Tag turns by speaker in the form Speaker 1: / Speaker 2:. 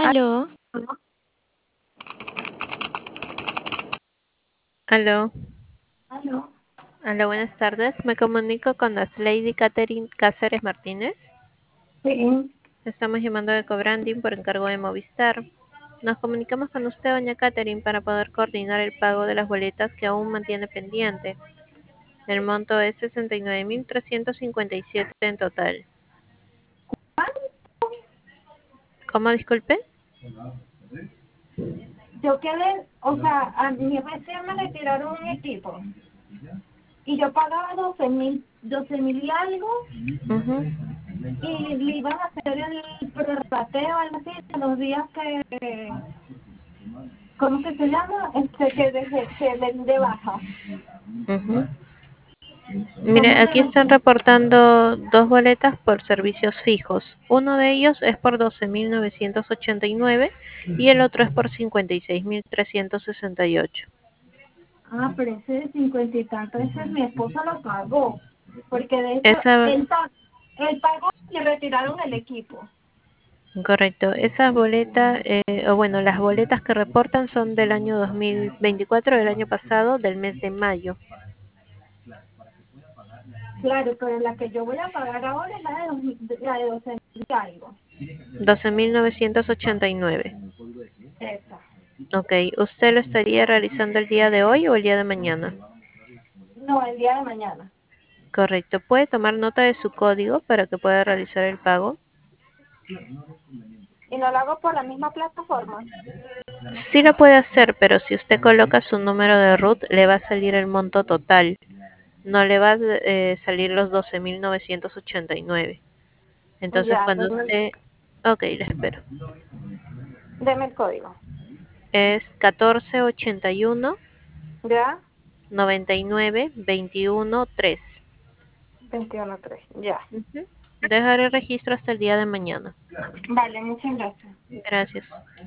Speaker 1: Aló,
Speaker 2: Aló,
Speaker 1: aló.
Speaker 2: aló, buenas tardes. Me comunico con la Lady Catherine Cáceres Martínez.
Speaker 1: Sí.
Speaker 2: Estamos llamando de Cobranding por encargo de Movistar. Nos comunicamos con usted, doña Catherine, para poder coordinar el pago de las boletas que aún mantiene pendiente. El monto es 69.357 en total. ¿Cómo, disculpe?
Speaker 1: Yo quedé, o sea, a mí recién me retiraron un equipo y yo pagaba 12 mil y algo
Speaker 2: Ujú.
Speaker 1: y le iban a hacer el prorrateo, algo así, de los días ¿cómo que se llama? Que den de baja.
Speaker 2: Ujú. Mire,
Speaker 1: ¿Cómo
Speaker 2: aquí
Speaker 1: me
Speaker 2: están reportando dos boletas por servicios fijos. Uno de ellos es por 12.989 y el otro es por 56.368.
Speaker 1: Ah, pero ese de 50 y tanto, ese mi esposo lo pagó, porque de hecho
Speaker 2: Esa,
Speaker 1: él pagó y le retiraron el equipo.
Speaker 2: correcto. Esa boleta, o bueno, las boletas que reportan son del año 2024, del año pasado, del mes de mayo.
Speaker 1: Claro, pero la que yo voy a pagar ahora es la de 12 mil y algo.
Speaker 2: 12.989.
Speaker 1: Esa.
Speaker 2: Ok, ¿usted lo estaría realizando el día de hoy o el día de mañana?
Speaker 1: No, el día de mañana.
Speaker 2: Correcto. ¿Puede tomar nota de su código para que pueda realizar el pago?
Speaker 1: Y no lo hago por la misma plataforma.
Speaker 2: Sí lo puede hacer, pero si usted coloca su número de root, le va a salir el monto total. No le va a salir los 12.989. Entonces,
Speaker 1: Ya,
Speaker 2: cuando usted... Ok, le espero.
Speaker 1: deme el código.
Speaker 2: Es 1481
Speaker 1: Ya,
Speaker 2: 99 21 3.
Speaker 1: 21.3. Ya.
Speaker 2: Ujú. Dejaré el registro hasta el día de mañana.
Speaker 1: Vale, muchas gracias.
Speaker 2: Gracias.